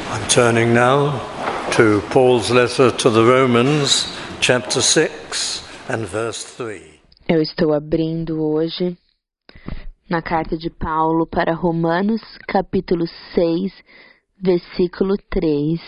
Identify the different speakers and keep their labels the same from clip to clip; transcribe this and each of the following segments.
Speaker 1: I'm turning now to Paul's letter to the Romans, chapter 6 and verse 3.
Speaker 2: Eu estou abrindo hoje na carta de Paulo para Romanos, capítulo 6, versículo 3.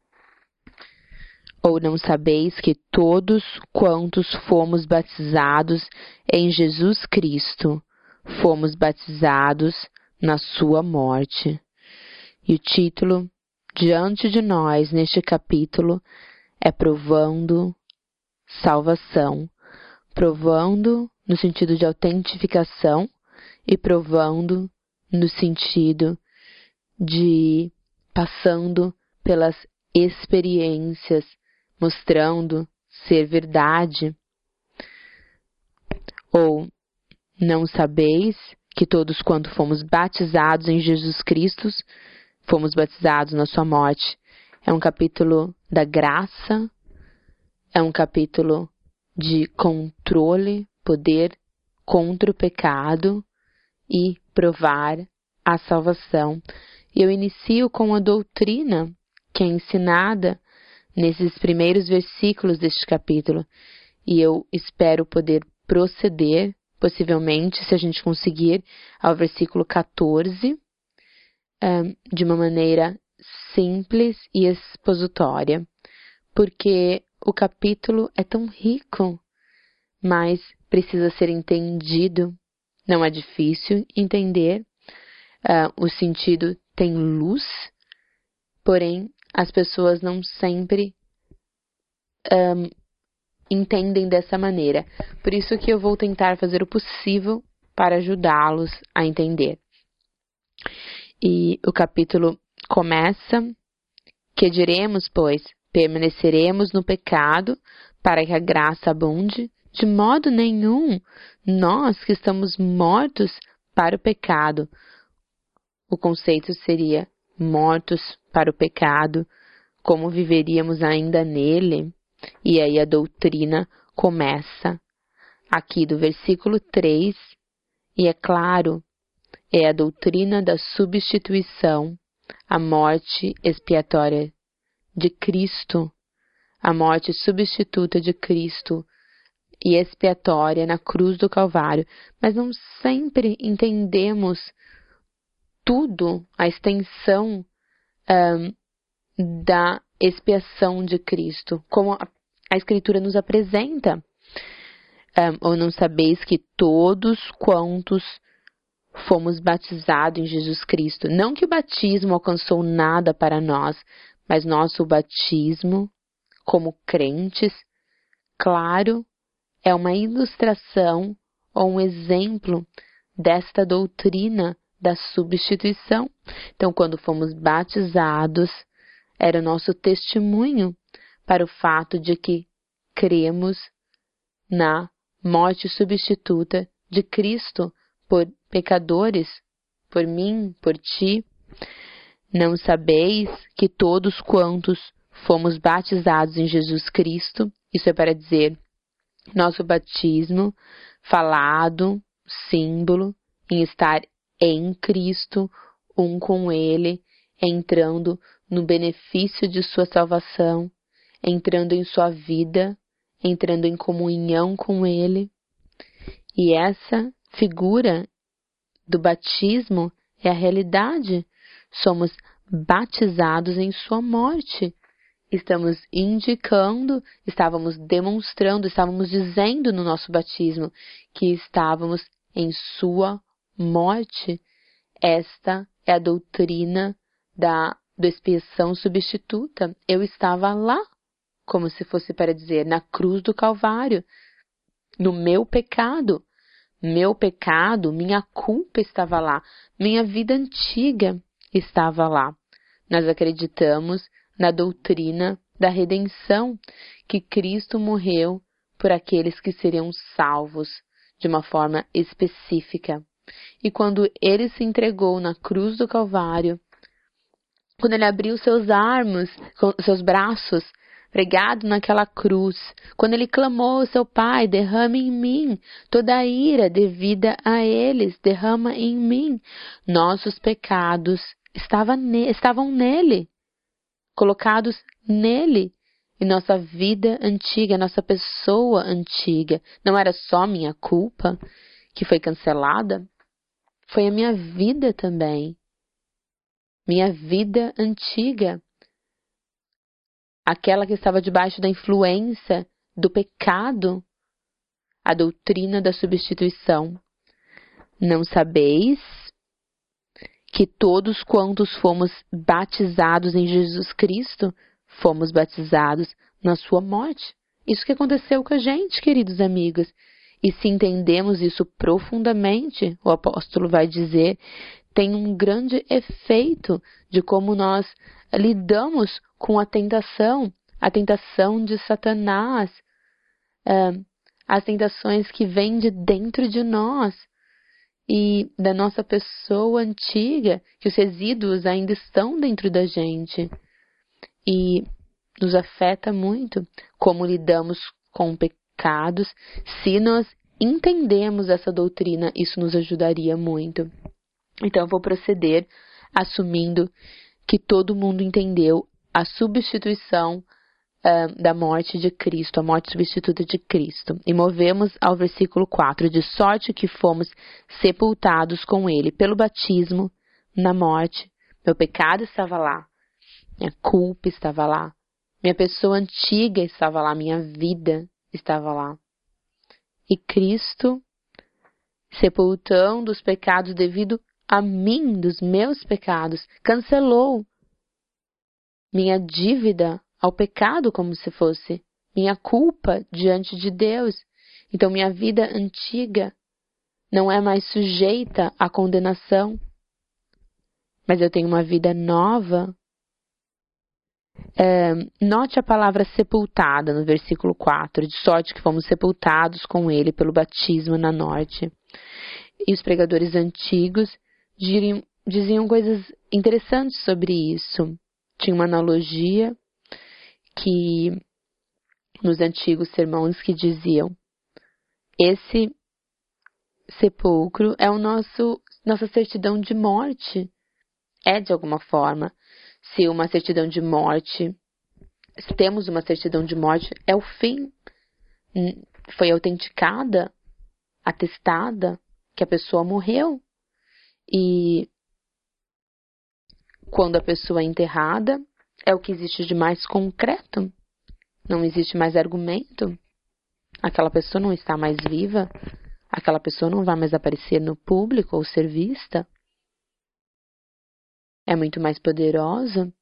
Speaker 2: Ou não sabeis que todos quantos fomos batizados em Jesus Cristo, fomos batizados na sua morte. E o título diante de nós neste capítulo é Provando Salvação. Provando no sentido de autentificação e provando no sentido de passando pelas experiências, mostrando ser verdade. Ou não sabeis que todos quanto fomos batizados em Jesus Cristo, fomos batizados na sua morte. É um capítulo da graça, é um capítulo de controle, poder contra o pecado e provar a salvação. E eu inicio com a doutrina que é ensinada nesses primeiros versículos deste capítulo. E eu espero poder proceder, possivelmente, se a gente conseguir, ao versículo 14, de uma maneira simples e expositória, porque o capítulo é tão rico, mas precisa ser entendido. Não é difícil entender, o sentido tem luz, porém as pessoas não sempre entendem dessa maneira. Por isso que eu vou tentar fazer o possível para ajudá-los a entender. E o capítulo começa: que diremos, pois? Permaneceremos no pecado para que a graça abunde? De modo nenhum, nós que estamos mortos para o pecado. O conceito seria mortos para o pecado, como viveríamos ainda nele? E aí a doutrina começa aqui do versículo 3, e é claro, é a doutrina da substituição, a morte expiatória de Cristo, a morte substituta de Cristo e expiatória na cruz do Calvário. Mas não sempre entendemos tudo, a extensão da expiação de Cristo, como a Escritura nos apresenta. Ou não sabeis que todos quantos fomos batizados em Jesus Cristo. Não que o batismo alcançou nada para nós, mas nosso batismo, como crentes, claro, é uma ilustração ou um exemplo desta doutrina da substituição. Então, quando fomos batizados, era o nosso testemunho para o fato de que cremos na morte substituta de Cristo por pecadores, por mim, por ti. Não sabeis que todos quantos fomos batizados em Jesus Cristo, isso é para dizer, nosso batismo, falado, símbolo, em estar em Cristo, um com Ele, entrando no benefício de sua salvação, entrando em sua vida, entrando em comunhão com Ele. E essa figura do batismo é a realidade. Somos batizados em sua morte. Estamos indicando, estávamos demonstrando, estávamos dizendo no nosso batismo que estávamos em sua morte. Esta é a doutrina da expiação substituta. Eu estava lá, como se fosse para dizer, na cruz do Calvário, no meu pecado. Meu pecado, minha culpa estava lá, minha vida antiga estava lá. Nós acreditamos na doutrina da redenção, que Cristo morreu por aqueles que seriam salvos de uma forma específica. E quando Ele se entregou na cruz do Calvário, quando Ele abriu seus braços, pregado naquela cruz, quando Ele clamou ao seu Pai, derrama em mim toda a ira devida a eles, derrama em mim. Nossos pecados estavam nele. colocados nele. E nossa vida antiga, nossa pessoa antiga, não era só minha culpa que foi cancelada, foi a minha vida também. Minha vida antiga. Aquela que estava debaixo da influência do pecado, a doutrina da substituição. Não sabeis que todos quantos fomos batizados em Jesus Cristo, fomos batizados na sua morte. Isso que aconteceu com a gente, queridos amigos. E se entendemos isso profundamente, o apóstolo vai dizer, tem um grande efeito de como nós lidamos com a tentação de Satanás, as tentações que vêm de dentro de nós e da nossa pessoa antiga, que os resíduos ainda estão dentro da gente. E nos afeta muito como lidamos com pecados. Se nós entendemos essa doutrina, isso nos ajudaria muito. Então eu vou proceder assumindo que todo mundo entendeu a substituição da morte de Cristo, a morte substituta de Cristo. E movemos ao versículo 4, de sorte que fomos sepultados com Ele pelo batismo na morte. Meu pecado estava lá, minha culpa estava lá, minha pessoa antiga estava lá, minha vida estava lá. E Cristo, sepultando os pecados devido a mim, dos meus pecados, cancelou minha dívida ao pecado como se fosse minha culpa diante de Deus. Então minha vida antiga não é mais sujeita à condenação, mas eu tenho uma vida nova. Note a palavra sepultada no versículo 4, de sorte que fomos sepultados com Ele pelo batismo na morte. E os pregadores antigos diziam coisas interessantes sobre isso. Tinha uma analogia que nos antigos sermões que diziam: esse sepulcro é nossa certidão de morte. É de alguma forma. Se temos uma certidão de morte, é o fim. Foi autenticada, atestada que a pessoa morreu. E quando a pessoa é enterrada, é o que existe de mais concreto. Não existe mais argumento. Aquela pessoa não está mais viva. Aquela pessoa não vai mais aparecer no público ou ser vista. É muito mais poderosa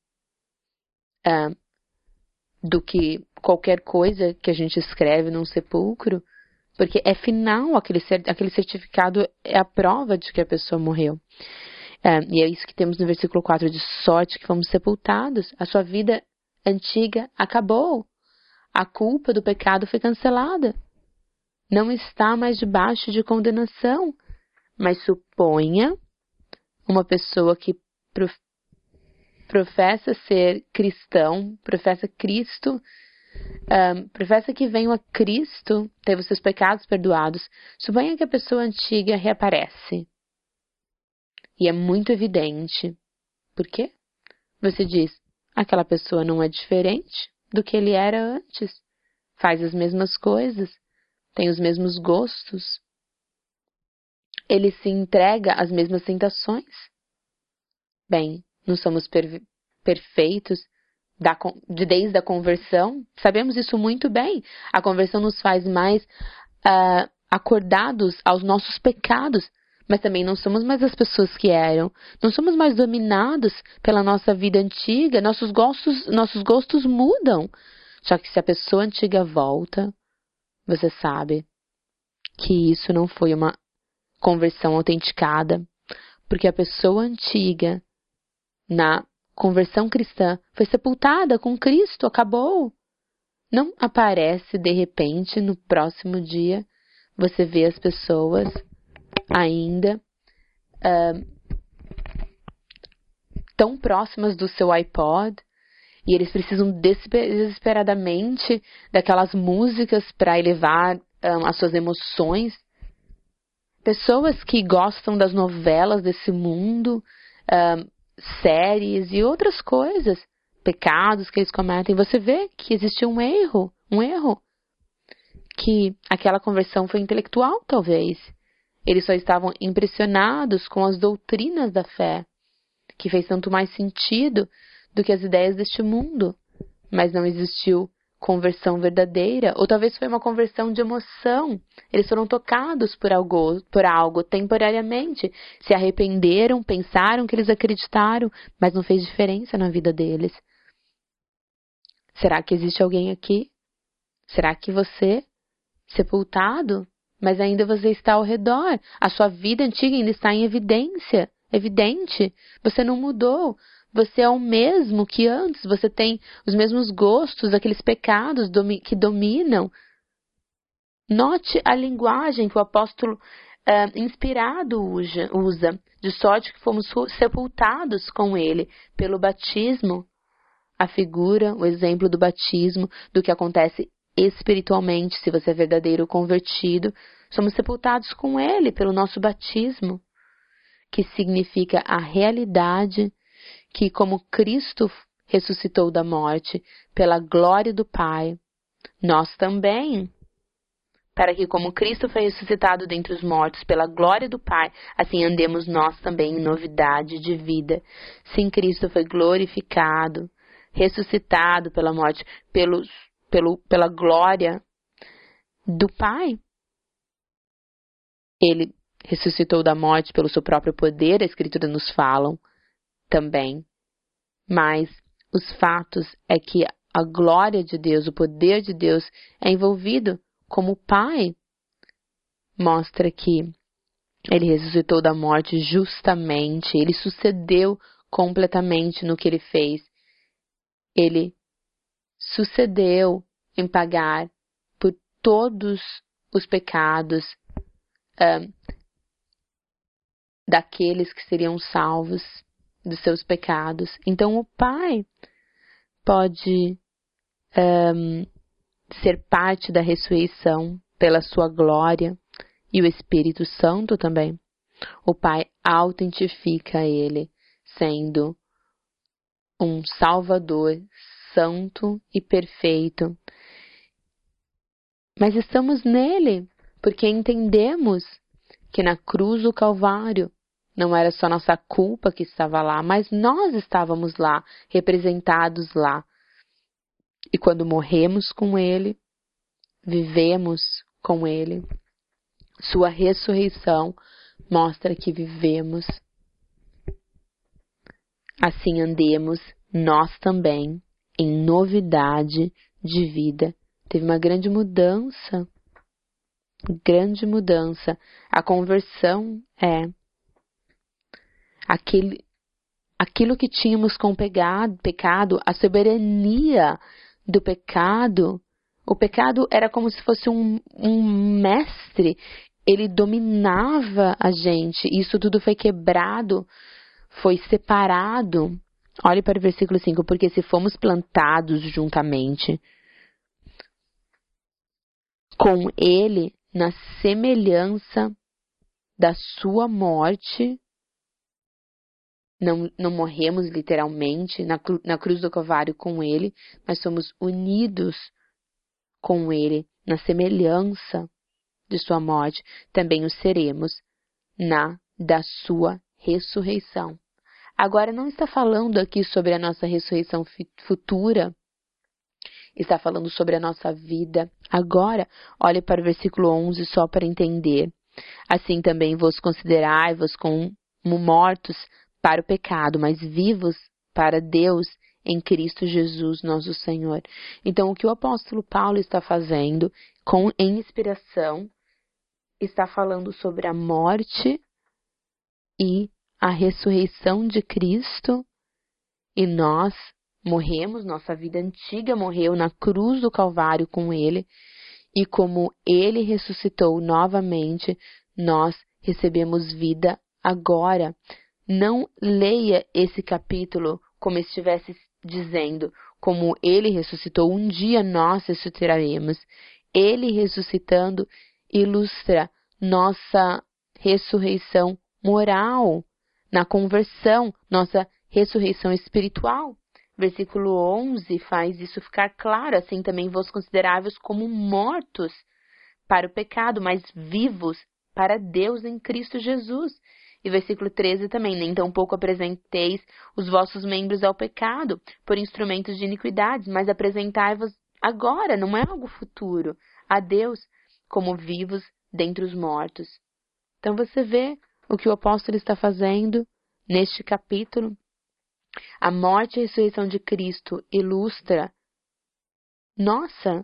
Speaker 2: do que qualquer coisa que a gente escreve num sepulcro, porque é final, aquele certificado é a prova de que a pessoa morreu. E é isso que temos no versículo 4, de sorte que fomos sepultados. A sua vida antiga acabou. A culpa do pecado foi cancelada. Não está mais debaixo de condenação. Mas suponha uma pessoa que professa ser cristão, professa Cristo, professa que veio a Cristo, teve os seus pecados perdoados. Suponha que a pessoa antiga reaparece. E é muito evidente. Por quê? Você diz, aquela pessoa não é diferente do que ele era antes. Faz as mesmas coisas, tem os mesmos gostos. Ele se entrega às mesmas tentações. Bem, não somos perfeitos desde a conversão. Sabemos isso muito bem. A conversão nos faz mais acordados aos nossos pecados. Mas também não somos mais as pessoas que eram. Não somos mais dominados pela nossa vida antiga. Nossos gostos mudam. Só que se a pessoa antiga volta, você sabe que isso não foi uma conversão autenticada. Porque a pessoa antiga, na conversão cristã, foi sepultada com Cristo, acabou. Não aparece de repente no próximo dia. Você vê as pessoas ainda tão próximas do seu iPod e eles precisam desesperadamente daquelas músicas para elevar as suas emoções. Pessoas que gostam das novelas desse mundo, séries e outras coisas, pecados que eles cometem, você vê que existiu um erro, que aquela conversão foi intelectual, talvez. Eles só estavam impressionados com as doutrinas da fé, que fez tanto mais sentido do que as ideias deste mundo, mas não existiu conversão verdadeira, ou talvez foi uma conversão de emoção. Eles foram tocados por algo temporariamente, se arrependeram, pensaram que eles acreditaram, mas não fez diferença na vida deles. Será que existe alguém aqui? Será que você, sepultado, mas ainda você está ao redor? A sua vida antiga ainda está em evidente. Você não mudou. Você é o mesmo que antes, você tem os mesmos gostos, aqueles pecados que dominam. Note a linguagem que o apóstolo inspirado usa, de sorte que fomos sepultados com ele pelo batismo. A figura, o exemplo do batismo, do que acontece espiritualmente, se você é verdadeiro convertido, somos sepultados com ele pelo nosso batismo, que significa a realidade que, como Cristo ressuscitou da morte pela glória do Pai, nós também, para que, como Cristo foi ressuscitado dentre os mortos pela glória do Pai, assim andemos nós também em novidade de vida. Sim, Cristo foi glorificado, ressuscitado pela morte, pela glória do Pai. Ele ressuscitou da morte pelo seu próprio poder, a Escritura nos fala também. Mas os fatos é que a glória de Deus, o poder de Deus é envolvido como o Pai. Mostra que ele ressuscitou da morte justamente, ele sucedeu completamente no que ele fez. Ele sucedeu em pagar por todos os pecados daqueles que seriam salvos dos seus pecados. Então o Pai pode ser parte da ressurreição pela sua glória, e o Espírito Santo também. O Pai autentifica ele sendo um Salvador santo e perfeito. Mas estamos nele porque entendemos que na cruz do Calvário não era só nossa culpa que estava lá, mas nós estávamos lá, representados lá. E quando morremos com ele, vivemos com ele. Sua ressurreição mostra que vivemos. Assim andemos nós também em novidade de vida. Teve uma grande mudança. A conversão é aquilo que tínhamos com pecado, a soberania do pecado. O pecado era como se fosse um mestre, ele dominava a gente. Isso tudo foi quebrado, foi separado. Olhe para o versículo 5, porque se fomos plantados juntamente com ele na semelhança da sua morte, não morremos literalmente na cruz do Calvário com ele, mas somos unidos com ele na semelhança de sua morte, também o seremos da sua ressurreição. Agora não está falando aqui sobre a nossa ressurreição futura, está falando sobre a nossa vida agora. Olhe para o versículo 11 só para entender. Assim também vos considerai-vos como mortos para o pecado, mas vivos para Deus em Cristo Jesus, nosso Senhor. Então, o que o apóstolo Paulo está fazendo, em inspiração, está falando sobre a morte e a ressurreição de Cristo, e nós morremos, nossa vida antiga morreu na cruz do Calvário com ele, e como ele ressuscitou novamente, nós recebemos vida agora. Não leia esse capítulo como estivesse dizendo, como ele ressuscitou, um dia nós ressuscitaremos. Ele ressuscitando ilustra nossa ressurreição moral, na conversão, nossa ressurreição espiritual. Versículo 11 faz isso ficar claro. Assim também vos considerai-vos como mortos para o pecado, mas vivos para Deus em Cristo Jesus. E versículo 13 também, nem tampouco apresenteis os vossos membros ao pecado por instrumentos de iniquidades, mas apresentai-vos agora, não é algo futuro, a Deus como vivos dentre os mortos. Então você vê o que o apóstolo está fazendo neste capítulo. A morte e a ressurreição de Cristo ilustra nossa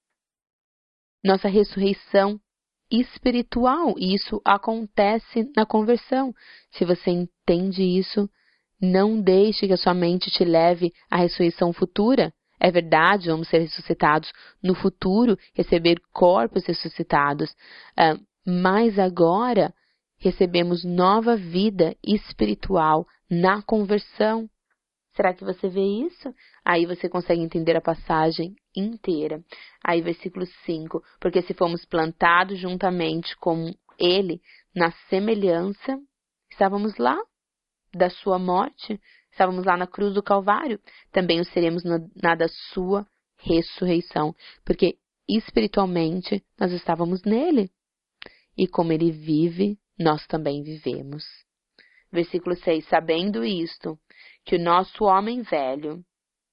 Speaker 2: ressurreição espiritual, e isso acontece na conversão. Se você entende isso, não deixe que a sua mente te leve à ressurreição futura. É verdade, vamos ser ressuscitados no futuro, receber corpos ressuscitados, mas agora recebemos nova vida espiritual na conversão. Será que você vê isso? Aí você consegue entender a passagem inteira. Aí versículo 5, porque se fomos plantados juntamente com ele na semelhança, estávamos lá da sua morte, estávamos lá na cruz do Calvário, também o seremos na da sua ressurreição, porque espiritualmente nós estávamos nele, e como ele vive, nós também vivemos. Versículo 6, sabendo isto, que o nosso homem velho,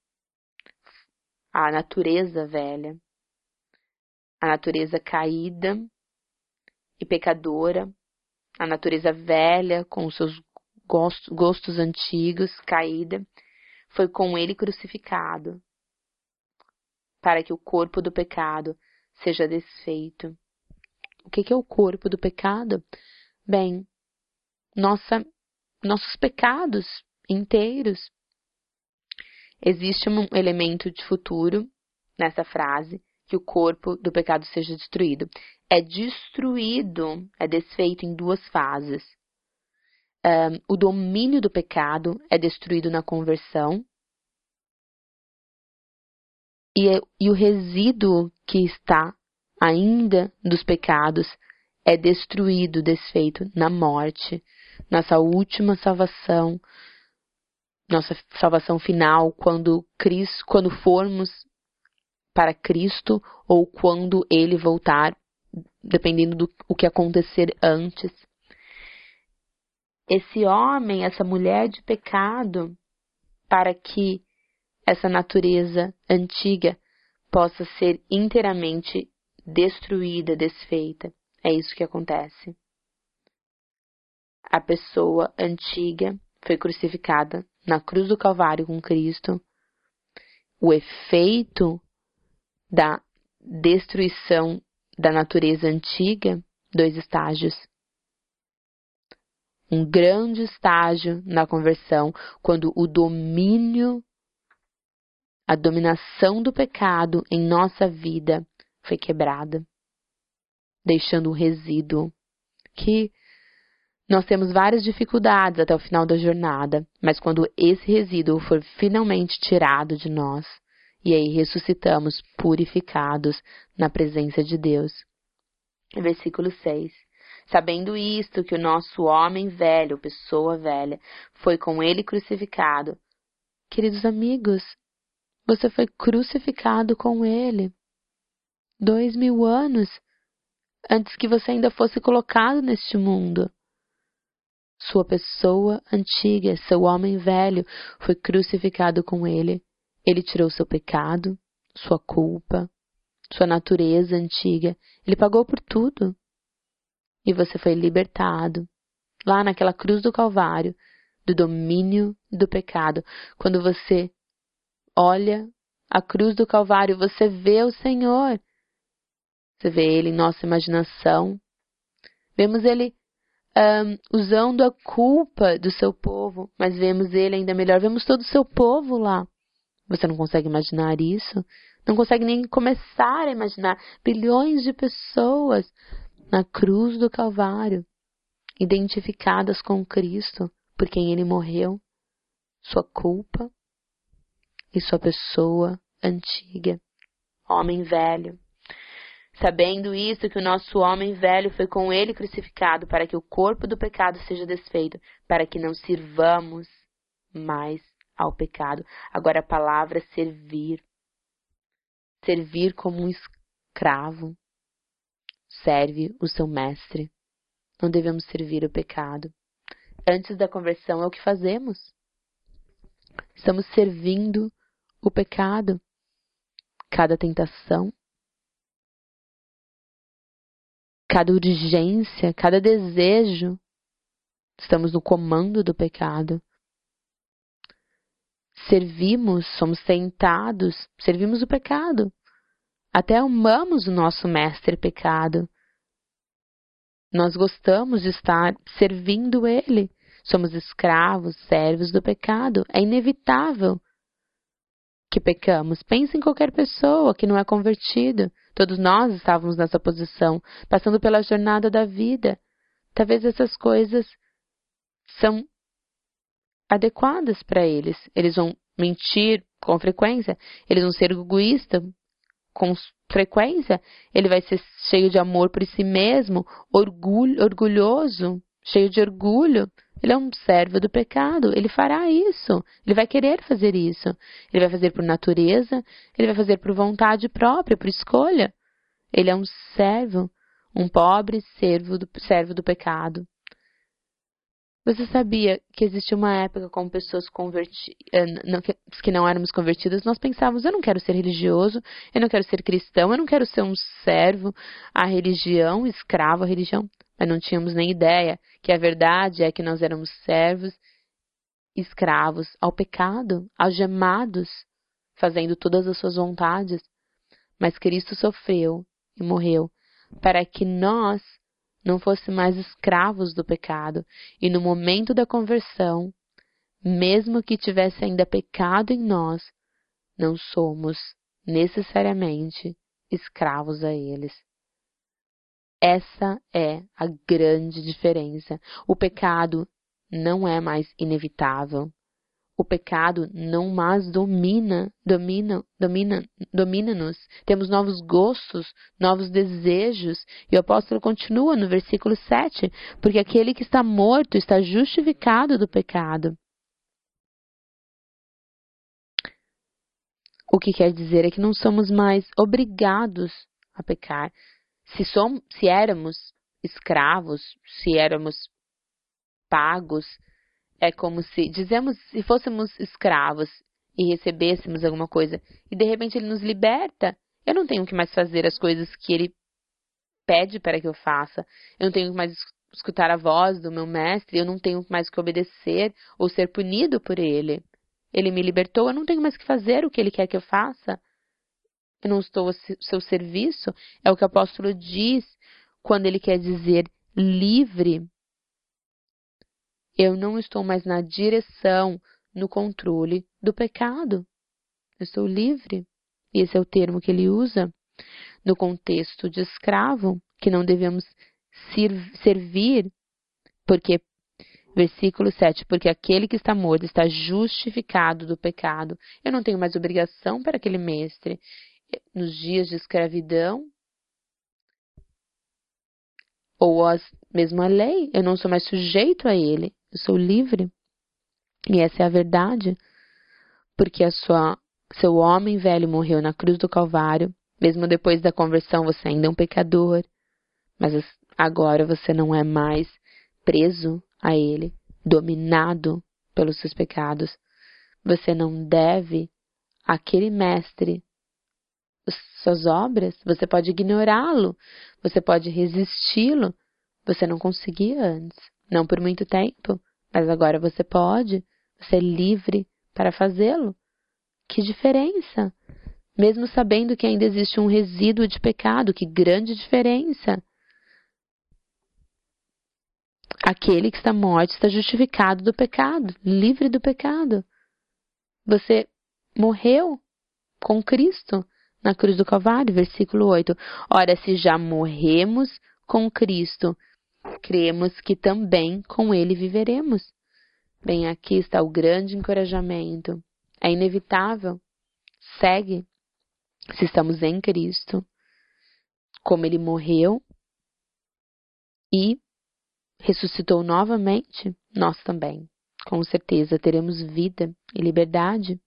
Speaker 2: a natureza velha, a natureza caída e pecadora, a natureza velha com os seus gostos antigos, caída, foi com ele crucificado, para que o corpo do pecado seja desfeito. O que é o corpo do pecado? Bem, nossos pecados inteiros. Existe um elemento de futuro nessa frase, que o corpo do pecado seja destruído. É destruído, é desfeito em duas fases. O domínio do pecado é destruído na conversão, e o resíduo que está ainda dos pecados é destruído, desfeito na morte. Nossa última salvação, nossa salvação final, quando formos para Cristo ou quando Ele voltar, dependendo do que acontecer antes. Esse homem, essa mulher de pecado, para que essa natureza antiga possa ser inteiramente destruída, desfeita. É isso que acontece. A pessoa antiga foi crucificada na cruz do Calvário com Cristo. O efeito da destruição da natureza antiga, 2 estágios. Um grande estágio na conversão, quando a dominação do pecado em nossa vida foi quebrada, deixando um resíduo que nós temos várias dificuldades até o final da jornada, mas quando esse resíduo for finalmente tirado de nós, e aí ressuscitamos purificados na presença de Deus. Versículo 6. Sabendo isto, que o nosso homem velho, pessoa velha, foi com ele crucificado. Queridos amigos, você foi crucificado com ele 2000 anos antes que você ainda fosse colocado neste mundo. Sua pessoa antiga, seu homem velho, foi crucificado com ele. Ele tirou seu pecado, sua culpa, sua natureza antiga. Ele pagou por tudo. E você foi libertado, lá naquela cruz do Calvário, do domínio do pecado. Quando você olha a cruz do Calvário, você vê o Senhor. Você vê Ele em nossa imaginação. Vemos Ele usando a culpa do seu povo, mas vemos Ele ainda melhor. Vemos todo o seu povo lá. Você não consegue imaginar isso? Não consegue nem começar a imaginar bilhões de pessoas na cruz do Calvário, identificadas com Cristo, por quem Ele morreu, sua culpa e sua pessoa antiga, homem velho. Sabendo isso, que o nosso homem velho foi com Ele crucificado, para que o corpo do pecado seja desfeito, para que não sirvamos mais ao pecado. Agora a palavra servir. Servir como um escravo. Serve o seu mestre. Não devemos servir o pecado. Antes da conversão é o que fazemos. Estamos servindo o pecado. Cada tentação, cada urgência, cada desejo. Estamos no comando do pecado. Servimos, somos tentados, servimos o pecado. Até amamos o nosso mestre pecado. Nós gostamos de estar servindo ele. Somos escravos, servos do pecado. É inevitável que pecamos. Pense em qualquer pessoa que não é convertido. Todos nós estávamos nessa posição, passando pela jornada da vida. Talvez essas coisas são adequadas para eles. Eles vão mentir com frequência, eles vão ser egoístas com frequência, ele vai ser cheio de amor por si mesmo, orgulhoso, cheio de orgulho. Ele é um servo do pecado, ele fará isso, ele vai querer fazer isso. Ele vai fazer por natureza, ele vai fazer por vontade própria, por escolha. Ele é um servo, um pobre servo do pecado. Você sabia que existia uma época com pessoas que não éramos convertidas? Nós pensávamos, eu não quero ser religioso, eu não quero ser cristão, eu não quero ser um servo à religião, escravo à religião. Mas não tínhamos nem ideia que a verdade é que nós éramos servos, escravos ao pecado, algemados, fazendo todas as suas vontades. Mas Cristo sofreu e morreu para que nós não fosse mais escravos do pecado. E no momento da conversão, mesmo que tivesse ainda pecado em nós, não somos necessariamente escravos a eles. Essa é a grande diferença. O pecado não é mais inevitável. O pecado não mais domina-nos. Temos novos gostos, novos desejos. E o apóstolo continua no versículo 7, porque aquele que está morto está justificado do pecado. O que quer dizer é que não somos mais obrigados a pecar. Se éramos escravos, se éramos pagos, é como se fôssemos escravos e recebêssemos alguma coisa e de repente ele nos liberta. Eu não tenho que mais fazer as coisas que ele pede para que eu faça. Eu não tenho que mais escutar a voz do meu mestre. Eu não tenho mais que obedecer ou ser punido por ele. Ele me libertou. Eu não tenho mais que fazer o que ele quer que eu faça. Eu não estou ao seu serviço. É o que o apóstolo diz quando ele quer dizer livre. Eu não estou mais na direção, no controle do pecado. Eu estou livre. E esse é o termo que ele usa no contexto de escravo, que não devemos servir, porque, versículo 7, porque aquele que está morto está justificado do pecado. Eu não tenho mais obrigação para aquele mestre. Nos dias de escravidão, ou mesmo a lei, eu não sou mais sujeito a ele. Eu sou livre. E essa é a verdade. Porque seu homem velho morreu na cruz do Calvário. Mesmo depois da conversão, você ainda é um pecador. Mas agora você não é mais preso a ele, dominado pelos seus pecados. Você não deve àquele mestre suas obras. Você pode ignorá-lo. Você pode resisti-lo. Você não conseguia antes. Não por muito tempo, mas agora você pode. Você é livre para fazê-lo. Que diferença! Mesmo sabendo que ainda existe um resíduo de pecado, que grande diferença! Aquele que está morto está justificado do pecado, livre do pecado. Você morreu com Cristo na cruz do Calvário, versículo 8. Ora, se já morremos com Cristo, cremos que também com ele viveremos. Bem, aqui está o grande encorajamento. É inevitável. Segue. Se estamos em Cristo, como ele morreu e ressuscitou novamente, nós também. com certeza teremos vida e liberdade.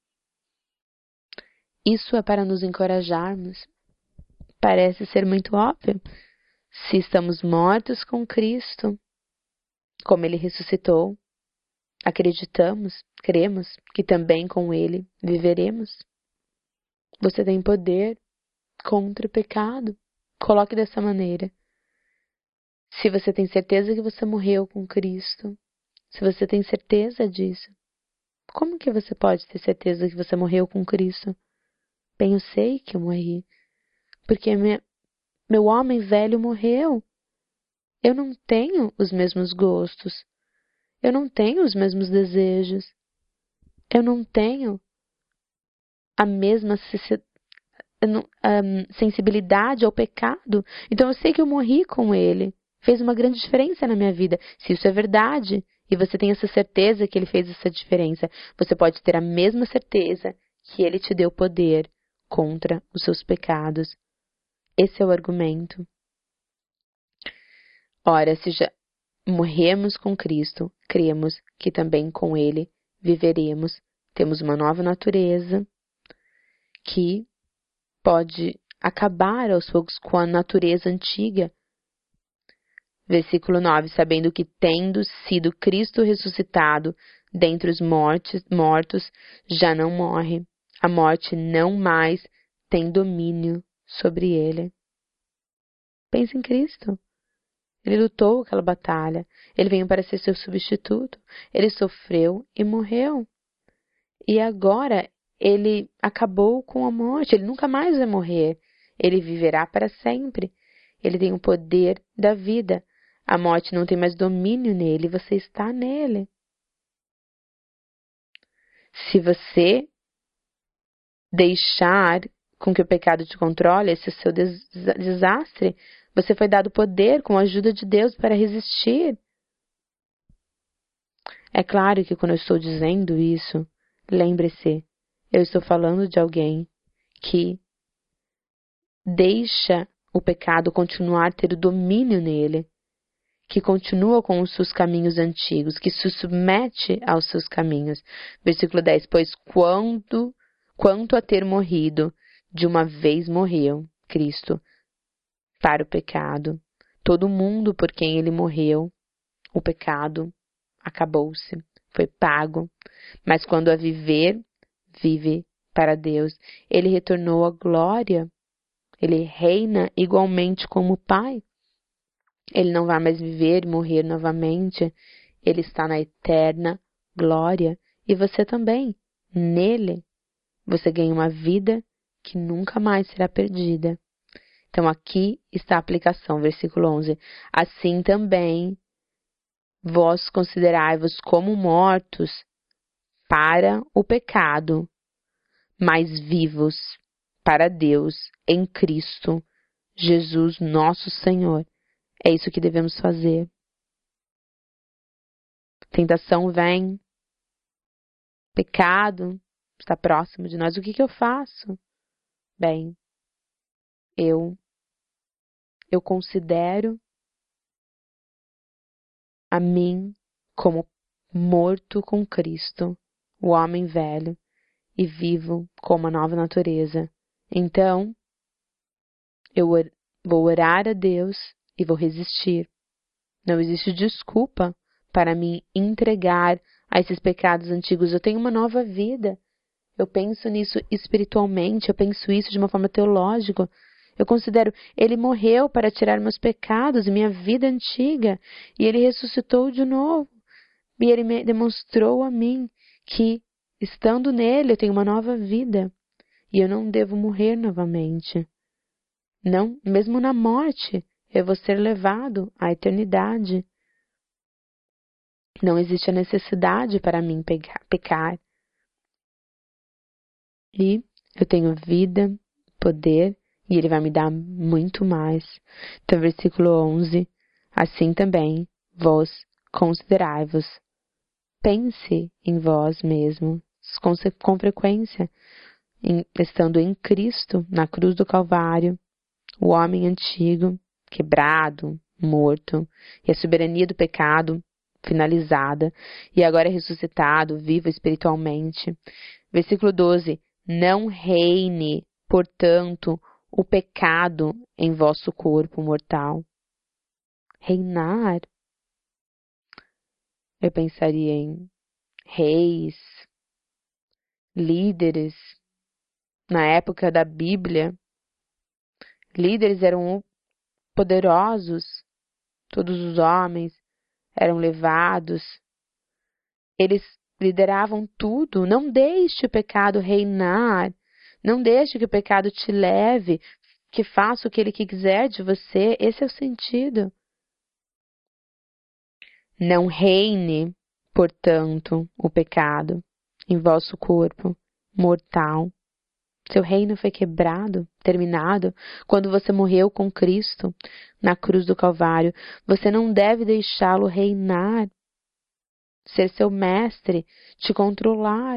Speaker 2: Isso é para nos encorajarmos. Parece ser muito óbvio. Se estamos mortos com Cristo, como Ele ressuscitou, acreditamos, cremos que também com Ele viveremos. Você tem poder contra o pecado. Coloque dessa maneira. Se você tem certeza que você morreu com Cristo, se você tem certeza disso, como que você pode ter certeza que você morreu com Cristo? Bem, eu sei que eu morri, porque meu homem velho morreu. Eu não tenho os mesmos gostos, eu não tenho os mesmos desejos, eu não tenho a mesma sensibilidade ao pecado. Então eu sei que eu morri com ele. Fez uma grande diferença na minha vida. Se isso é verdade, e você tem essa certeza que ele fez essa diferença, você pode ter a mesma certeza que ele te deu poder contra os seus pecados. Esse é o argumento. Ora, se já morremos com Cristo, cremos que também com ele viveremos. Temos uma nova natureza que pode acabar aos poucos com a natureza antiga. Versículo 9, sabendo que tendo sido Cristo ressuscitado dentre os mortos, já não morre. A morte não mais tem domínio sobre ele. Pense em Cristo. Ele lutou aquela batalha. Ele veio para ser seu substituto. Ele sofreu e morreu. E agora ele acabou com a morte. Ele nunca mais vai morrer. Ele viverá para sempre. Ele tem o poder da vida. A morte não tem mais domínio nele. Você está nele. Se você deixar com que o pecado te controle, esse é o seu desastre. Você foi dado poder com a ajuda de Deus para resistir. É claro que quando eu estou dizendo isso, lembre-se, eu estou falando de alguém que deixa o pecado continuar a ter o domínio nele, que continua com os seus caminhos antigos, que se submete aos seus caminhos. Versículo 10, pois quanto a ter morrido, de uma vez morreu Cristo para o pecado. Todo mundo por quem ele morreu, o pecado acabou-se, foi pago. Mas quando a viver, vive para Deus. Ele retornou à glória. Ele reina igualmente como Pai. Ele não vai mais viver e morrer novamente. Ele está na eterna glória. E você também. Nele, você ganha uma vida que nunca mais será perdida. Então, aqui está a aplicação, versículo 11. Assim também, vós considerai-vos como mortos para o pecado, mas vivos para Deus em Cristo Jesus, nosso Senhor. É isso que devemos fazer. Tentação vem, pecado está próximo de nós. O que eu faço? Bem, eu considero a mim como morto com Cristo, o homem velho, e vivo com uma nova natureza. Então, eu vou orar a Deus e vou resistir. Não existe desculpa para me entregar a esses pecados antigos. Eu tenho uma nova vida. Eu penso nisso espiritualmente, eu penso isso de uma forma teológica. Eu considero, ele morreu para tirar meus pecados e minha vida antiga, e ele ressuscitou de novo. E ele me demonstrou a mim que, estando nele, eu tenho uma nova vida, e eu não devo morrer novamente. Não, mesmo na morte, eu vou ser levado à eternidade. Não existe a necessidade para mim pecar. E eu tenho vida, poder, e ele vai me dar muito mais. Então, versículo 11. Assim também, vós considerai-vos. Pense em vós mesmo, com frequência, estando em Cristo, na cruz do Calvário, o homem antigo, quebrado, morto, e a soberania do pecado finalizada, e agora é ressuscitado, vivo espiritualmente. Versículo 12: não reine, portanto, o pecado em vosso corpo mortal. Reinar, eu pensaria em reis, líderes. Na época da Bíblia, líderes eram poderosos, todos os homens eram levados, eles lideravam tudo. Não deixe o pecado reinar, não deixe que o pecado te leve, que faça o que ele quiser de você. Esse é o sentido. Não reine, portanto, o pecado em vosso corpo mortal. Seu reino foi quebrado, terminado, quando você morreu com Cristo na cruz do Calvário. Você não deve deixá-lo reinar, ser seu mestre, te controlar.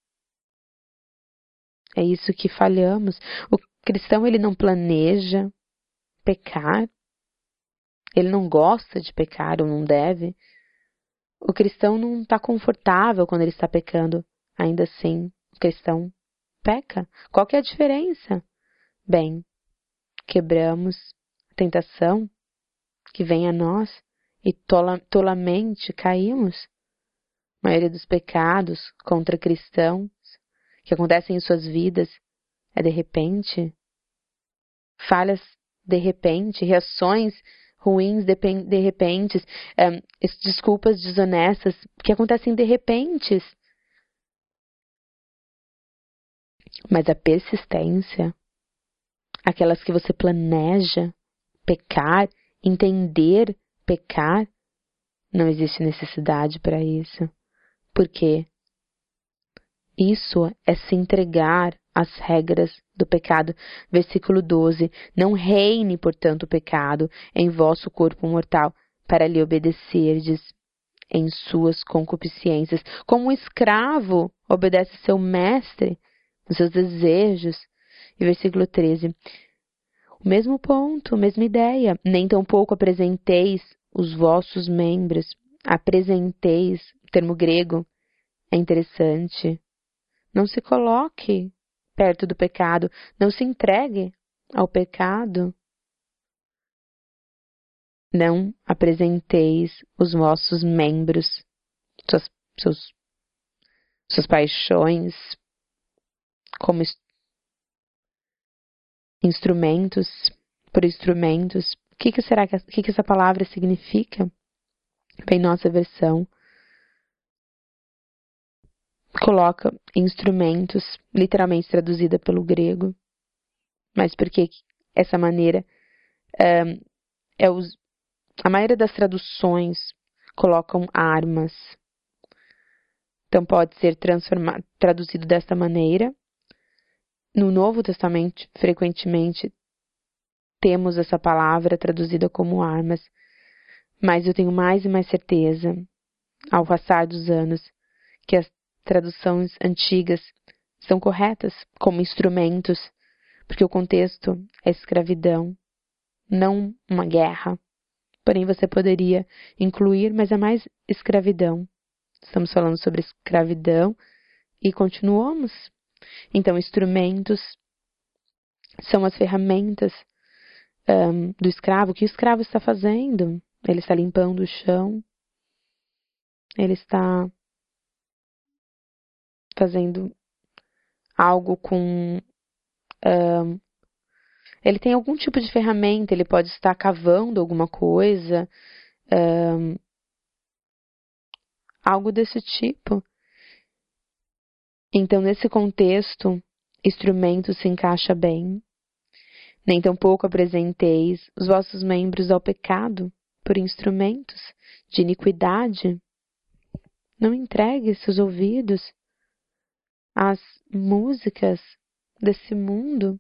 Speaker 2: É isso que falhamos. O cristão, ele não planeja pecar, ele não gosta de pecar ou não deve. O cristão não está confortável quando ele está pecando. Ainda assim, o cristão peca. Qual que é a diferença? Bem, quebramos a tentação que vem a nós e tolamente caímos. A maioria dos pecados contra cristãos que acontecem em suas vidas é de repente, falhas de repente, reações ruins de repente, desculpas desonestas que acontecem de repente. Mas a persistência, aquelas que você planeja pecar, entender pecar, não existe necessidade para isso. Porque isso é se entregar às regras do pecado. Versículo 12. Não reine, portanto, o pecado em vosso corpo mortal, para lhe obedecerdes em suas concupiscências. Como um escravo obedece seu mestre nos seus desejos. E versículo 13. O mesmo ponto, a mesma ideia. Nem tampouco apresenteis os vossos membros. Apresenteis, termo grego, é interessante. Não se coloque perto do pecado. Não se entregue ao pecado. Não apresenteis os vossos membros, suas paixões, como instrumentos, por instrumentos. O que essa palavra significa? Bem, nossa versão coloca instrumentos, literalmente traduzida pelo grego, mas porque essa maneira a maioria das traduções colocam armas. Então pode ser traduzido desta maneira. No Novo Testamento, frequentemente temos essa palavra traduzida como armas, mas eu tenho mais e mais certeza, ao passar dos anos, que as traduções antigas são corretas como instrumentos, porque o contexto é escravidão, não uma guerra. Porém, você poderia incluir, mas é mais escravidão. Estamos falando sobre escravidão e continuamos. Então, instrumentos são as ferramentas do escravo. O que o escravo está fazendo? Ele está limpando o chão. Ele está fazendo algo com... ele tem algum tipo de ferramenta. Ele pode estar cavando alguma coisa. Algo desse tipo. Então, nesse contexto, instrumento se encaixa bem. Nem tampouco apresenteis os vossos membros ao pecado por instrumentos de iniquidade. Não entregue seus ouvidos às músicas desse mundo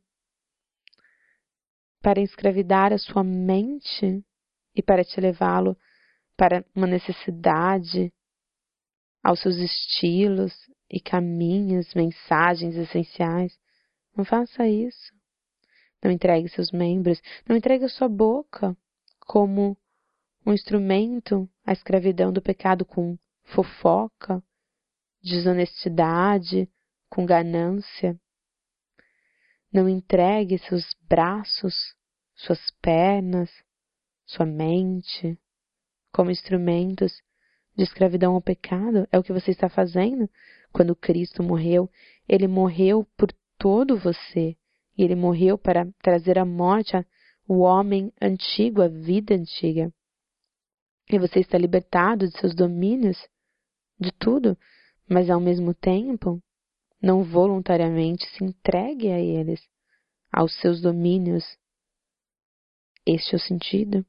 Speaker 2: para escravidar a sua mente e para te levá-lo para uma necessidade, aos seus estilos e caminhos, mensagens essenciais. Não faça isso. Não entregue seus membros, não entregue a sua boca como um instrumento, a escravidão do pecado com fofoca, desonestidade, com ganância. Não entregue seus braços, suas pernas, sua mente como instrumentos de escravidão ao pecado. É o que você está fazendo. Quando Cristo morreu, Ele morreu por todo você. E Ele morreu para trazer à morte o homem antigo, a vida antiga. E você está libertado de seus domínios, de tudo, mas ao mesmo tempo, não voluntariamente se entregue a eles, aos seus domínios. Este é o sentido.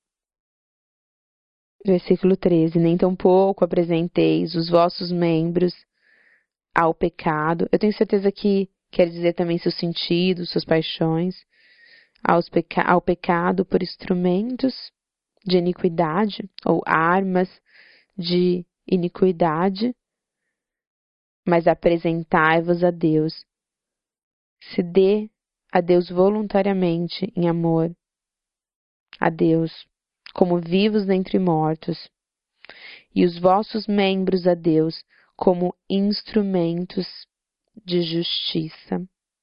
Speaker 2: Versículo 13. Nem tampouco apresenteis os vossos membros ao pecado. Eu tenho certeza que quer dizer também seus sentidos, suas paixões, ao pecado por instrumentos de iniquidade ou armas de iniquidade, mas apresentai-vos a Deus. Se dê a Deus voluntariamente em amor a Deus, como vivos dentre mortos, e os vossos membros a Deus como instrumentos de justiça.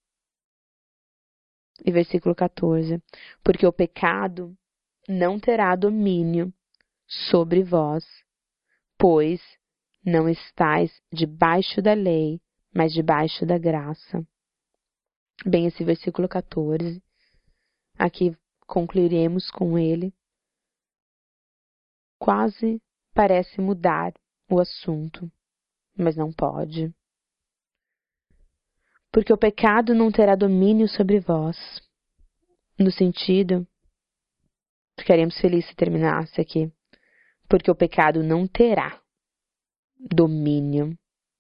Speaker 2: E versículo 14. Porque o pecado não terá domínio sobre vós, pois não estáis debaixo da lei, mas debaixo da graça. Bem, esse versículo 14, aqui concluiremos com ele, quase parece mudar o assunto, mas não pode. Porque o pecado não terá domínio sobre vós, no sentido, ficaríamos felizes se terminasse aqui, porque o pecado não terá domínio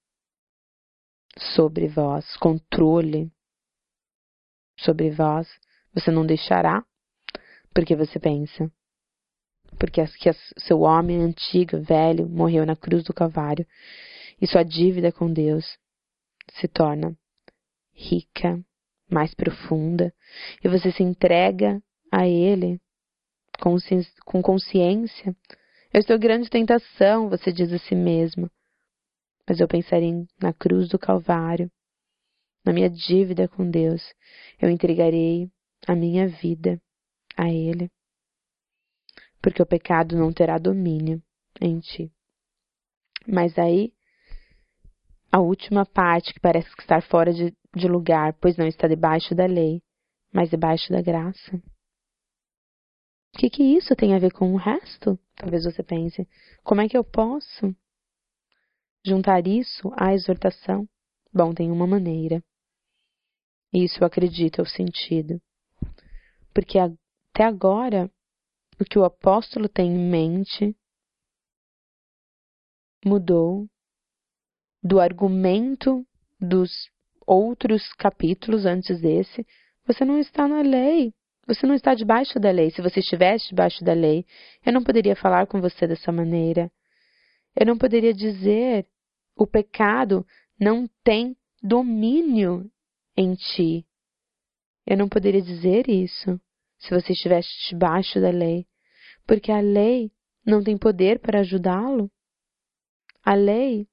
Speaker 2: sobre vós, controle sobre vós, você não deixará, porque você pensa, porque seu homem antigo, velho, morreu na cruz do Calvário, e sua dívida com Deus se torna rica, mais profunda, e você se entrega a Ele com consciência. Eu estou em grande tentação, você diz a si mesmo, mas eu pensarei na cruz do Calvário, na minha dívida com Deus. Eu entregarei a minha vida a Ele, porque o pecado não terá domínio em ti. Mas aí, a última parte que parece que está fora de lugar, pois não está debaixo da lei, mas debaixo da graça. O que isso tem a ver com o resto? Talvez você pense, como é que eu posso juntar isso à exortação? Bom, tem uma maneira. Isso eu acredito é o sentido. Porque até agora, o que o apóstolo tem em mente mudou do argumento dos outros capítulos antes desse. Você não está na lei. Você não está debaixo da lei. Se você estivesse debaixo da lei, eu não poderia falar com você dessa maneira. Eu não poderia dizer o pecado não tem domínio em ti. Eu não poderia dizer isso se você estivesse debaixo da lei, porque a lei não tem poder para ajudá-lo. A lei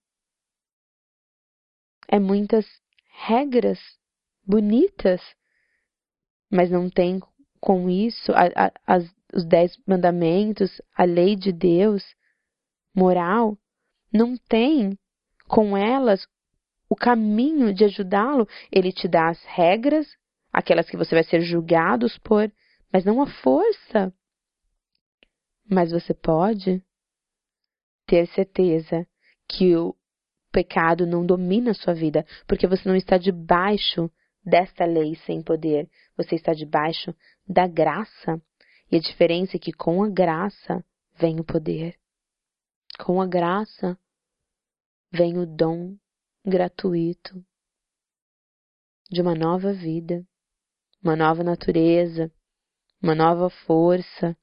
Speaker 2: é muitas regras bonitas, mas não tem com isso os 10 mandamentos, a lei de Deus, moral, não tem com elas o caminho de ajudá-lo. Ele te dá as regras, aquelas que você vai ser julgado por, mas não a força. Mas você pode ter certeza que o pecado não domina a sua vida, porque você não está debaixo desta lei sem poder. Você está debaixo da graça. E a diferença é que com a graça vem o poder. Com a graça vem o dom gratuito de uma nova vida, uma nova natureza, uma nova força,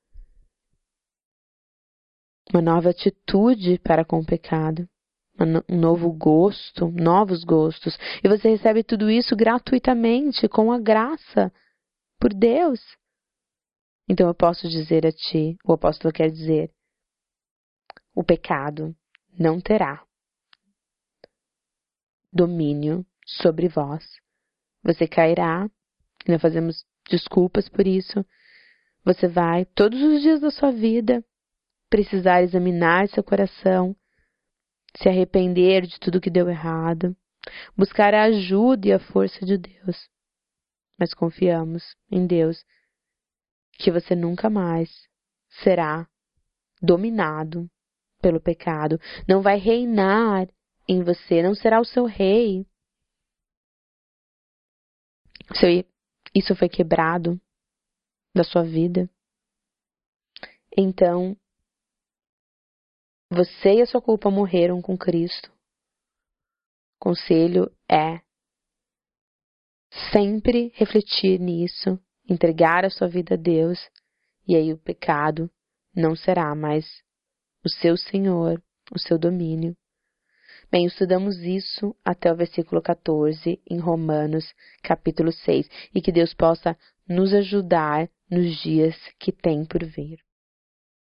Speaker 2: uma nova atitude para com o pecado, um novo gosto, novos gostos. E você recebe tudo isso gratuitamente, com a graça, por Deus. Então eu posso dizer a ti, o apóstolo quer dizer, o pecado não terá domínio sobre vós. Você cairá, nós fazemos desculpas por isso. Você vai, todos os dias da sua vida, precisar examinar seu coração, se arrepender de tudo que deu errado, buscar a ajuda e a força de Deus. Mas confiamos em Deus que você nunca mais será dominado pelo pecado, não vai reinar em você, não será o seu rei. Isso foi quebrado da sua vida. Então, você e a sua culpa morreram com Cristo. O conselho é sempre refletir nisso, entregar a sua vida a Deus, e aí o pecado não será mais o seu senhor, o seu domínio. Bem, estudamos isso até o versículo 14 em Romanos, capítulo 6, e que Deus possa nos ajudar nos dias que tem por vir.